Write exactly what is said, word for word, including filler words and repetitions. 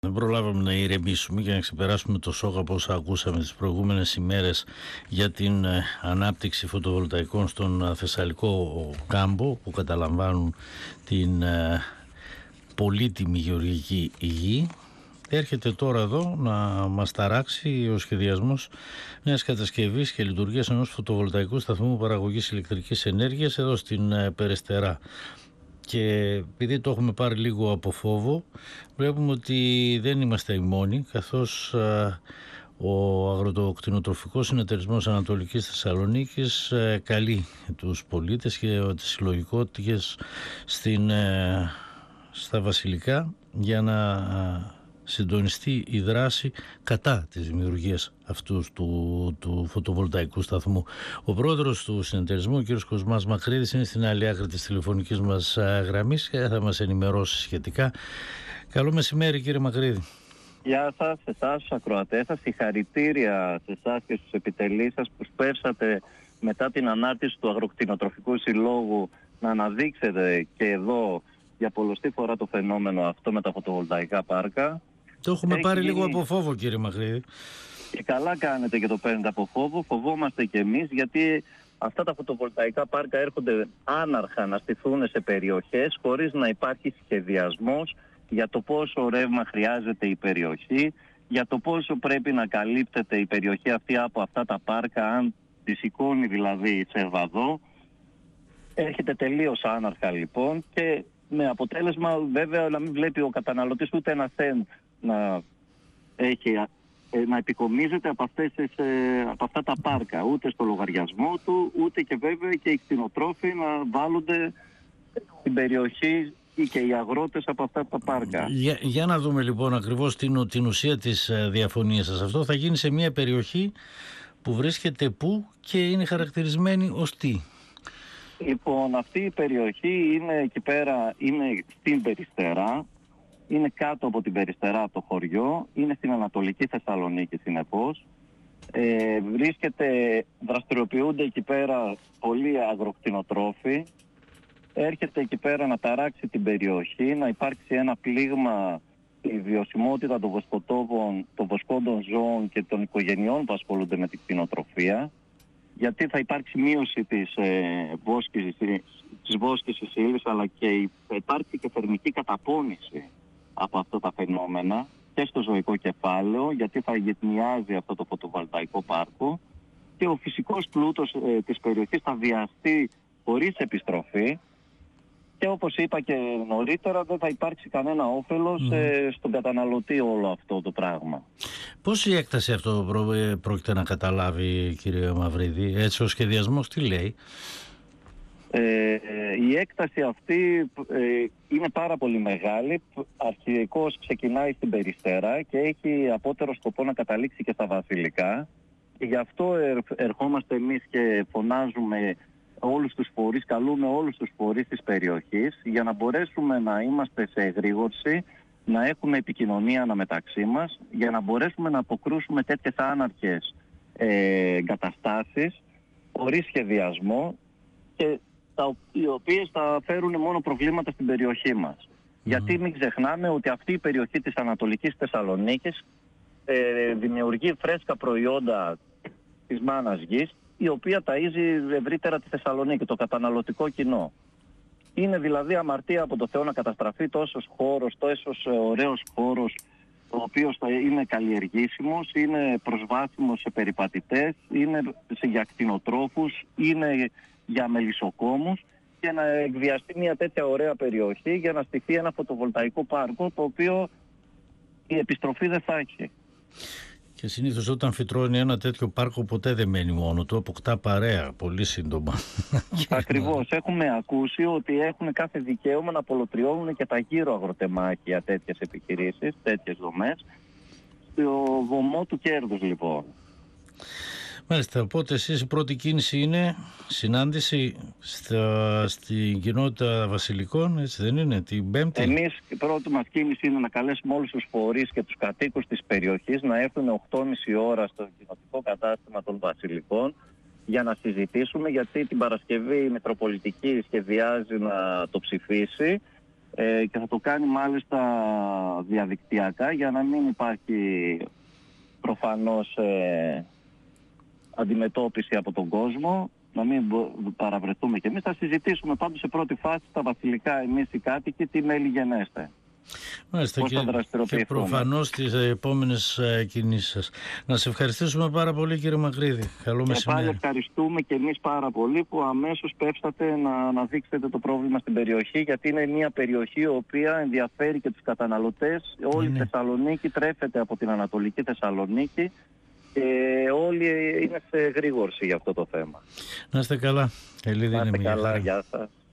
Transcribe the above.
Δεν προλάβαμε να ηρεμήσουμε και να ξεπεράσουμε το σοκ από όσα ακούσαμε τις προηγούμενες ημέρες για την ε, ανάπτυξη φωτοβολταϊκών στον ε, Θεσσαλικό κάμπο, που καταλαμβάνουν την ε, πολύτιμη γεωργική γη. Έρχεται τώρα εδώ να μας ταράξει ο σχεδιασμός μιας κατασκευής και λειτουργίας ενός φωτοβολταϊκού σταθμού παραγωγής ηλεκτρικής ενέργειας εδώ στην ε, Περαιστερά. Και επειδή το έχουμε πάρει λίγο από φόβο, βλέπουμε ότι δεν είμαστε οι μόνοι, καθώς α, ο Αγροτοκτηνοτροφικός Συνεταιρισμός Ανατολικής Θεσσαλονίκης α, καλεί τους πολίτες και τις συλλογικότητες στην, α, στα Βασιλικά για να α, συντονιστεί η δράση κατά της δημιουργίας αυτού του, του φωτοβολταϊκού σταθμού. Ο πρόεδρος του συνεταιρισμού, ο κ. Κοσμάς Μακρύδης, είναι στην άλλη άκρη της τηλεφωνικής μας γραμμής και θα μας ενημερώσει σχετικά. Καλό μεσημέρι, κύριε Μακρύδη. Γεια σας, σε εσάς τους ακροατές σας, συγχαρητήρια σε εσάς και στους επιτελείς σας που σπεύσατε μετά την ανάρτηση του Αγροκτηνοτροφικού Συλλόγου να αναδείξετε και εδώ για πολλοστή φορά το φαινόμενο αυτό με τα φωτοβολταϊκά πάρκα. Το έχουμε Έχει πάρει γίνει... λίγο από φόβο, κύριε Μακρύδη. Και καλά κάνετε και το παίρνετε από φόβο. Φοβόμαστε κι εμείς, γιατί αυτά τα φωτοβολταϊκά πάρκα έρχονται άναρχα να στηθούν σε περιοχές χωρίς να υπάρχει σχεδιασμός για το πόσο ρεύμα χρειάζεται η περιοχή, για το πόσο πρέπει να καλύπτεται η περιοχή αυτή από αυτά τα πάρκα, αν τη σηκώνει δηλαδή σε βαδό. Έρχεται τελείως άναρχα λοιπόν, και με αποτέλεσμα βέβαια να μην βλέπει ο καταναλωτής ούτε ένα cent να, έχει, να επικομίζεται από, αυτές, από αυτά τα πάρκα, ούτε στο λογαριασμό του, ούτε και βέβαια και οι κτηνοτρόφοι να βάλλονται στην περιοχή ή και οι αγρότες από αυτά τα πάρκα. Για, για να δούμε λοιπόν ακριβώς την, την ουσία της διαφωνίας σας. Αυτό θα γίνει σε μια περιοχή που βρίσκεται πού και είναι χαρακτηρισμένη ως τι? Λοιπόν, αυτή η περιοχή είναι εκεί πέρα, είναι στην Περιστερά, είναι κάτω από την Περιστερά το χωριό, είναι στην Ανατολική Θεσσαλονίκη συνεπώς. Ε, βρίσκεται, δραστηριοποιούνται εκεί πέρα πολλοί αγροκτηνοτρόφοι. Έρχεται εκεί πέρα να ταράξει την περιοχή, να υπάρξει ένα πλήγμα η βιωσιμότητα των βοσκοτόπων, των βοσκόντων ζώων και των οικογενειών που ασχολούνται με την κτηνοτροφία, γιατί θα υπάρξει μείωση της, ε, βόσκησης, της βόσκησης ύλης, αλλά και θα υπάρξει και θερμική καταπώνηση από αυτά τα φαινόμενα και στο ζωικό κεφάλαιο, γιατί θα γετνιάζει αυτό το φωτοβολταϊκό πάρκο και ο φυσικός πλούτος ε, της περιοχής θα βιαστεί χωρίς επιστροφή. Και όπως είπα και νωρίτερα, δεν θα υπάρξει κανένα όφελος mm. ε, στον καταναλωτή όλο αυτό το πράγμα. Πόση έκταση αυτό προ, πρόκειται να καταλάβει, κύριε Μαυρίδη? Έτσι ο σχεδιασμός τι λέει? Ε, η έκταση αυτή ε, είναι πάρα πολύ μεγάλη. Αρχικώς ξεκινάει στην Περιστέρα και έχει απότερο σκοπό να καταλήξει και στα Βασιλικά. Και γι' αυτό ερ, ερχόμαστε εμείς και φωνάζουμε όλους τους φορείς, καλούμε όλους τους φορείς της περιοχής για να μπορέσουμε να είμαστε σε εγρήγορση, να έχουμε επικοινωνία αναμεταξύ μας, για να μπορέσουμε να αποκρούσουμε τέτοιες άναρχες ε, εγκαταστάσεις χωρίς σχεδιασμό και τα, οι οποίες θα φέρουν μόνο προβλήματα στην περιοχή μας. Mm. Γιατί μην ξεχνάμε ότι αυτή η περιοχή της Ανατολικής Θεσσαλονίκης ε, δημιουργεί φρέσκα προϊόντα της μάνας γης, η οποία ταΐζει ευρύτερα τη Θεσσαλονίκη, το καταναλωτικό κοινό. Είναι δηλαδή αμαρτία από το Θεό να καταστραφεί τόσος χώρος, τόσος ωραίος χώρος, ο οποίος θα είναι καλλιεργήσιμος, είναι προσβάσιμος σε περιπατητές, είναι για κτηνοτρόφους, είναι για μελισσοκόμους, και να εκβιαστεί μια τέτοια ωραία περιοχή για να στηθεί ένα φωτοβολταϊκό πάρκο, το οποίο η επιστροφή δεν θα έχει. Και συνήθως όταν φυτρώνει ένα τέτοιο πάρκο ποτέ δεν μένει μόνο του, αποκτά παρέα πολύ σύντομα. Ακριβώς. Έχουμε ακούσει ότι έχουν κάθε δικαίωμα να απολωτριώνουν και τα γύρω αγροτεμάχια τέτοιες επιχειρήσεις, τέτοιες δομές, στο βωμό του κέρδους λοιπόν. Μάλιστα, οπότε εσείς η πρώτη κίνηση είναι συνάντηση στα, στην κοινότητα Βασιλικών, έτσι δεν είναι, την Πέμπτη? Εμείς η πρώτη μας κίνηση είναι να καλέσουμε όλους τους φορείς και τους κατοίκους της περιοχής να έρθουν οκτώ και μισή ώρα στο κοινοτικό κατάστημα των Βασιλικών για να συζητήσουμε, γιατί την Παρασκευή η Μητροπολιτική σχεδιάζει να το ψηφίσει ε, και θα το κάνει μάλιστα διαδικτυακά για να μην υπάρχει προφανώς ε, αντιμετώπιση από τον κόσμο, να μην παραβρεθούμε κι εμείς. Θα συζητήσουμε πάντως σε πρώτη φάση τα βασιλικά εμείς οι κάτοικοι τι μέλη γενέστε. Μάλιστα, και, και προφανώς τις επόμενες ε, κινήσεις σας. Να σε ευχαριστήσουμε πάρα πολύ, κύριε Μακρύδη. Καλό μεσημέρι. Και πάλι ευχαριστούμε και εμείς πάρα πολύ που αμέσως πέφτατε να αναδείξετε το πρόβλημα στην περιοχή, γιατί είναι μια περιοχή η οποία ενδιαφέρει και τους καταναλωτές. Όλη η Θεσσαλονίκη τρέφεται από την Ανατολική Θεσσαλονίκη και όλοι είναι σε γρήγορση για αυτό το θέμα. Να είστε καλά. Ελίδη, να είστε καλά, γεια σας.